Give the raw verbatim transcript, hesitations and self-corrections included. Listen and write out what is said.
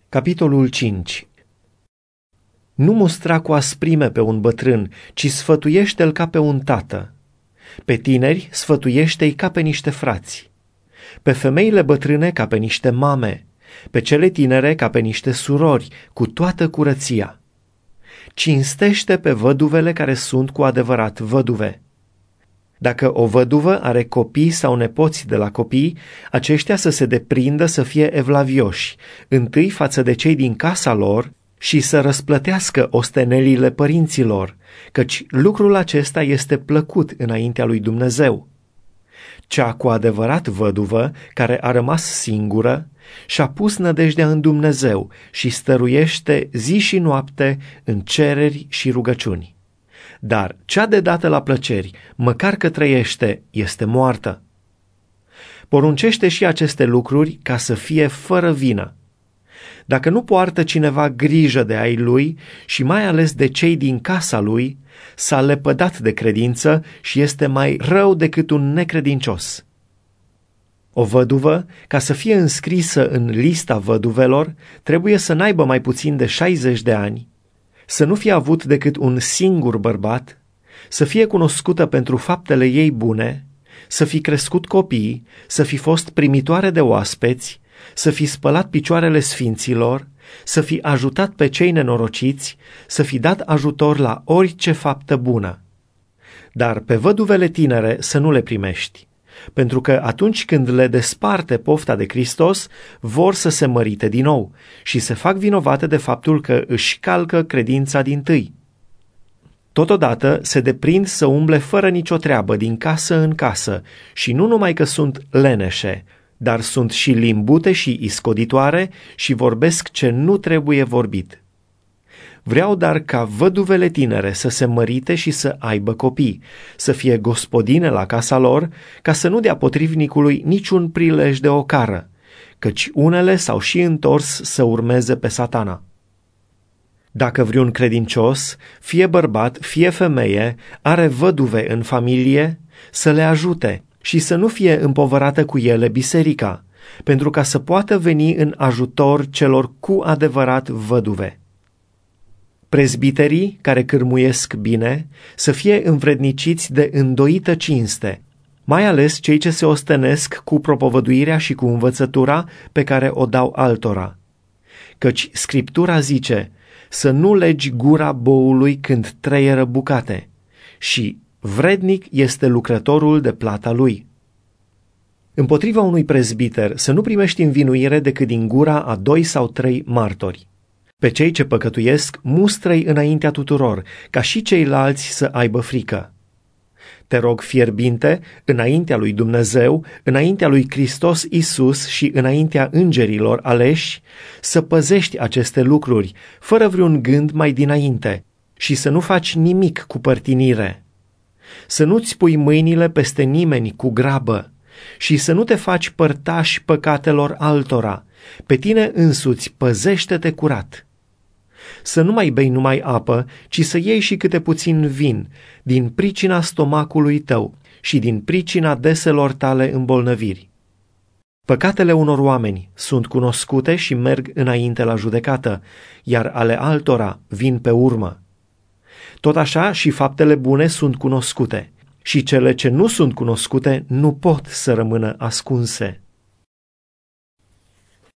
Capitolul cinci. Nu mustra cu asprime pe un bătrân, ci sfătuiește-l ca pe un tată. Pe tineri sfătuiește-i ca pe niște frați. Pe femeile bătrâne ca pe niște mame, pe cele tinere ca pe niște surori, cu toată curăția. Cinstește pe văduvele care sunt cu adevărat văduve. Dacă o văduvă are copii sau nepoți de la copii, aceștia să se deprindă să fie evlavioși, întâi față de cei din casa lor și să răsplătească ostenelile părinților, căci lucrul acesta este plăcut înaintea lui Dumnezeu. Cea cu adevărat văduvă, care a rămas singură, și-a pus nădejdea în Dumnezeu și stăruiește zi și noapte în cereri și rugăciuni. Dar cea de dată la plăceri, măcar că trăiește, este moartă. Poruncește și aceste lucruri ca să fie fără vină. Dacă nu poartă cineva grijă de ai lui și mai ales de cei din casa lui, s-a lepădat de credință și este mai rău decât un necredincios. O văduvă, ca să fie înscrisă în lista văduvelor, trebuie să n-aibă mai puțin de șaizeci de ani, să nu fie avut decât un singur bărbat, să fie cunoscută pentru faptele ei bune, să fi crescut copii, să fi fost primitoare de oaspeți, să fi spălat picioarele sfinților, să fi ajutat pe cei nenorociți, să fi dat ajutor la orice faptă bună. Dar pe văduvele tinere să nu le primești, pentru că atunci când le desparte pofta de Hristos, vor să se mărite din nou și se fac vinovate de faptul că își calcă credința dintâi. Totodată se deprind să umble fără nicio treabă din casă în casă și nu numai că sunt leneșe, dar sunt și limbute și iscoditoare și vorbesc ce nu trebuie vorbit. Vreau dar ca văduvele tinere să se mărite și să aibă copii, să fie gospodine la casa lor, ca să nu dea potrivnicului niciun prilej de ocară, căci unele s-au și întors să urmeze pe Satana. Dacă vreun credincios, fie bărbat, fie femeie, are văduve în familie, să le ajute și să nu fie împovărată cu ele biserica, pentru ca să poată veni în ajutor celor cu adevărat văduve. Prezbiterii care cârmuiesc bine să fie învredniciți de îndoită cinste, mai ales cei ce se ostenesc cu propovăduirea și cu învățătura pe care o dau altora. Căci Scriptura zice să nu legi gura boului când treieră bucate și vrednic este lucrătorul de plata lui. Împotriva unui prezbiter să nu primești învinuire decât din gura a doi sau trei martori. Pe cei ce păcătuiesc, mustră-i înaintea tuturor, ca și ceilalți să aibă frică. Te rog fierbinte, înaintea lui Dumnezeu, înaintea lui Hristos Iisus și înaintea îngerilor aleși, să păzești aceste lucruri, fără vreun gând mai dinainte, și să nu faci nimic cu părtinire. Să nu-ți pui mâinile peste nimeni cu grabă și să nu te faci părtași păcatelor altora. Pe tine însuți păzește-te curat. Să nu mai bei numai apă, ci să iei și câte puțin vin, din pricina stomacului tău și din pricina deselor tale îmbolnăviri. Păcatele unor oameni sunt cunoscute și merg înainte la judecată, iar ale altora vin pe urmă. Tot așa și faptele bune sunt cunoscute, și cele ce nu sunt cunoscute nu pot să rămână ascunse.